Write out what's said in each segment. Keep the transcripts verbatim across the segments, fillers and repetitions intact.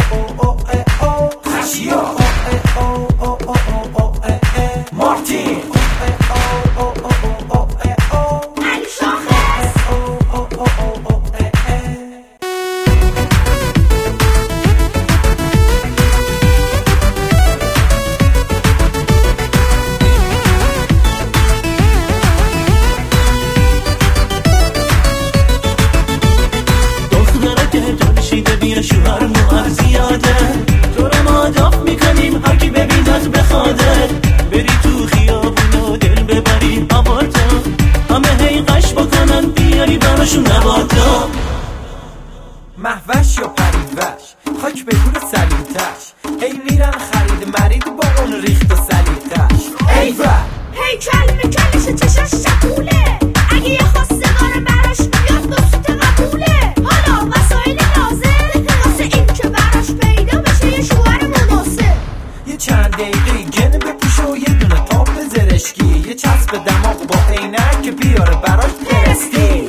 خشیا مارتین علی شاخص بیا شوهر موهر زیاده تو رو ماداف میکنیم هر کی ببیند بخواده بری تو خیابون و دل ببری آبادا همه هی قش بکنن بیاری براشون نبادا محوش یا پریوش خاک به گور سلیتش ای میرن خرید مرید با اون ریخت و سلیتش ای و هی کلمه کلش چشش شکوله اگه یه خواسته داره براش بیاد دوست قبوله حالا وسایل لازم واسه این که براش پیدا بشه یه شوهر مناسب یه چند دقیقه گنه بپوشه و یه دونه تاپ زرشکی یه چسب دماغ با عینک که بیاره براش پرستی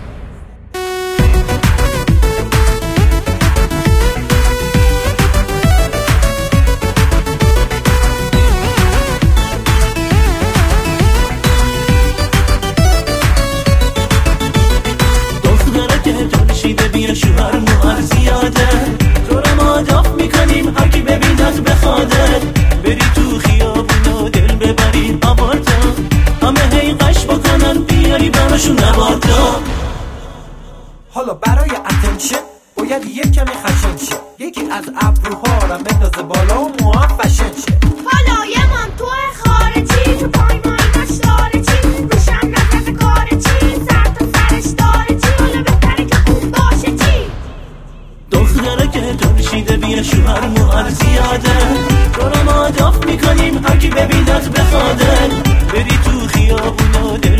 بیا شوهر موهر زیاده تو رو ماداف میکنیم هر کی ببیند بخواده بری تو خیابون و دل ببری آبادا همه هی قش بکنن بیاری براشون نبادا حالا برای اتنشن باید یک کمی خشن شه یکی از ابروها رو بندازه بالا و موها فشن شه حالا یه مانتو خارجی تو پای ماینش داره چی روشن نزد کار چی سر تا سرش داره چی حالا بهتره که خوب باشه چی دختره که ترشیده بیا شوهر موهر زیاده تو رو ماداف میکنیم هر کی ببیند بخواده بری تو خیابون و دل